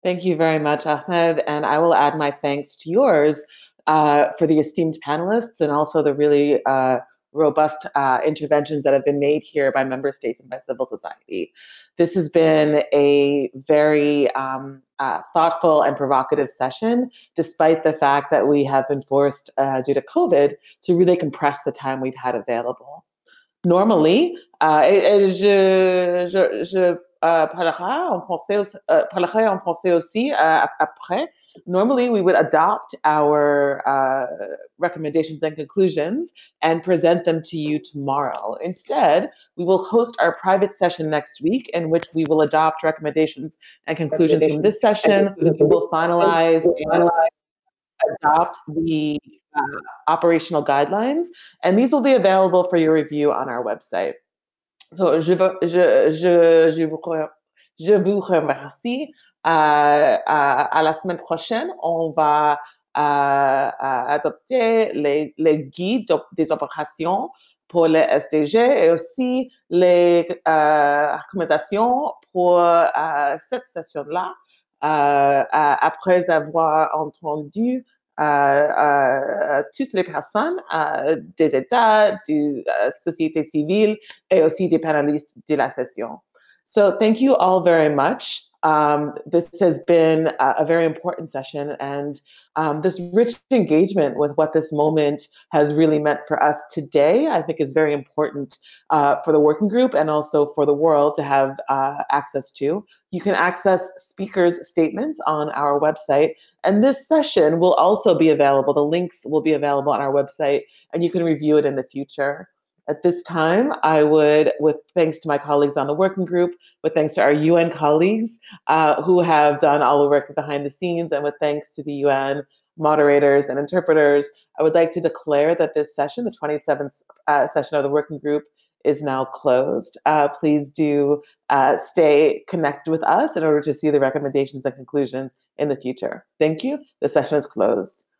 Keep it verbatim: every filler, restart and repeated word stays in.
Thank you very much, Ahmed, and I will add my thanks to yours uh, for the esteemed panelists and also the really uh, robust uh, interventions that have been made here by member states and by civil society. This has been a very um, uh, thoughtful and provocative session, despite the fact that we have been forced, uh, due to COVID, to really compress the time we've had available. Normally, euh, et, et je, je, je euh, parlerai en français, aussi- euh, parlerai en français aussi uh, après. Normally, we would adopt our uh, recommendations and conclusions and present them to you tomorrow. Instead, we will host our private session next week in which we will adopt recommendations and conclusions from Recommendations this and session. conclusions We from this will session. finalize We'll and finalize adopt the uh, operational guidelines, and these will be available for your review on our website. So, je, je, je, je, vous, je vous remercie. Euh, à, à la semaine prochaine, on va euh, adopter les, les guides des opérations pour les S D G et aussi les euh, recommandations pour euh, cette session-là. Euh, après avoir entendu euh, euh, toutes les personnes euh, des États, de la société civile et aussi des panélistes de la session. So thank you all very much. Um, this has been a, a very important session, and um, this rich engagement with what this moment has really meant for us today, I think is very important uh, for the working group and also for the world to have uh, access to. You can access speakers' statements on our website, and this session will also be available. The links will be available on our website, and you can review it in the future. At this time, I would, with thanks to my colleagues on the working group, with thanks to our U N colleagues uh, who have done all the work behind the scenes, and with thanks to the U N moderators and interpreters, I would like to declare that this session, the twenty-seventh uh, session of the working group, is now closed. Uh, please do uh, stay connected with us in order to see the recommendations and conclusions in the future. Thank you. The session is closed.